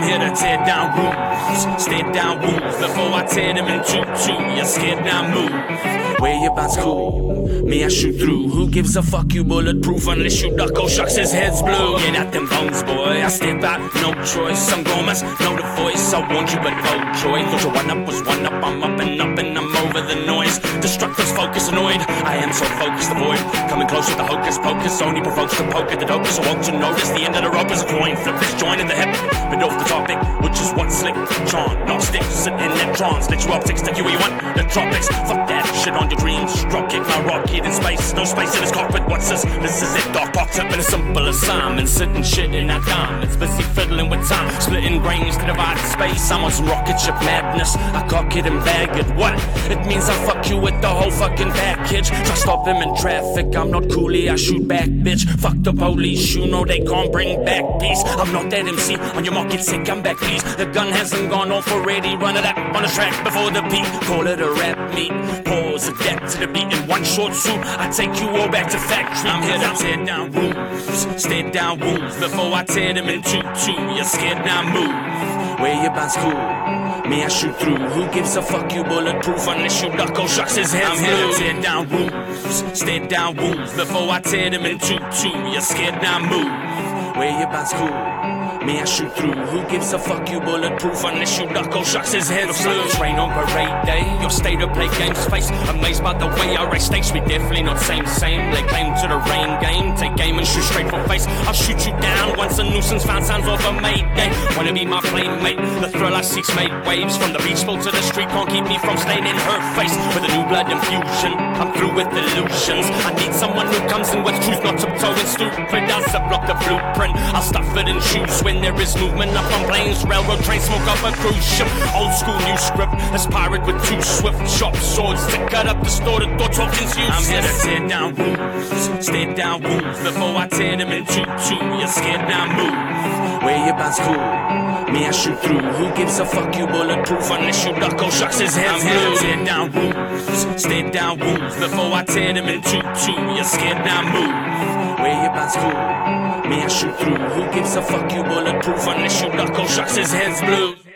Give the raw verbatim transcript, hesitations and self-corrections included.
here to tear down roofs, stare down wolves before I tear them in two two. You're scared now, move. Where your bounce cool? Me, I shoot through. Who gives a fuck? You bulletproof unless you duck. Oh shucks, his head's blue. Get out them bones, boy. I step out, no choice. Some Gomez, know the voice. I warned you, but no choice. Thought your one up was one up. I'm up and up and I'm over the noise. Destructors focus annoyed. I am so focused, avoid coming close with the hocus pocus. Only provokes the poke at the dopest. I won't to notice the end of the rope is a coin. Flip this joint in the hip, but off the topic, which is what slick John. Gnostic, sit in that trance. Let you optics, take you where you want. The tropics, fuck that shit on your dreams. Drop kick my rocket in space. No space in his cockpit. What's this? This is it, Doc. Box up in a simple assignment. Sitting shit in that diamonds. Busy fiddling with time. Splitting brains to divide space. I'm on some rocket ship madness. I cock it and bag it. What? It means I fuck you with the whole fucking package. Try stop him in traffic. I'm not coolie. I shoot back, bitch. Fuck the police. You know they can't bring back peace. I'm not that M C. On your market, say come back, please. The gun hasn't gone off already. Run it up on the track before the beat. Call it a rap meet. Pause, adapt to the beat in one short suit. I take you all back to factory. I'm here to tear down roofs, stare down wolves before I tear them in two two. You're scared now, move. Where your bounce cool? Me, I shoot through. Who gives a fuck? You bulletproof unless you duck. Oh shucks, his head's I'm here to tear down roofs, stare down wolves before I tear them in two two. You're scared now, move. Where your bounce cool? Me, I shoot through. Who gives a fuck? You bulletproof unless you duck. Oh shucks, his head looks like a train on parade day. Your state of play games face. Amazed by the way I race stakes. We definitely not same same. Lay claim to the rain game. Take game and shoot straight for face. I'll shoot you down once a nuisance found sounds of a mayday. Wanna be my playmate? The thrill I seek's made waves. From the beach spoke to the street can't keep me from staying in her face. With a new blood infusion, I'm through with illusions. I need someone who comes in with truth, not tiptoeing stupid. I'll block the blueprint. I'll stuff it in shoes when there is movement up on planes, railroad train, smoke up a cruise ship. Old school, new script. As pirate with two swift, sharp swords to cut up distorted thoughts. Talking's useless. I'm here to tear down roofs, stare down wolves before I tear them in two two. You're scared now, move. Where your bounce cool? Me, I shoot through. Who gives a fuck? You bulletproof unless you duck. Oh shucks, his head's blue. I'm here to tear down roofs, stare down wolves before I tear them in two two. You're scared now, move. Where your bounce cool? Me, I shoot through. Who gives a fuck? You bulletproof unless you duck. Oh shucks, his head's blue.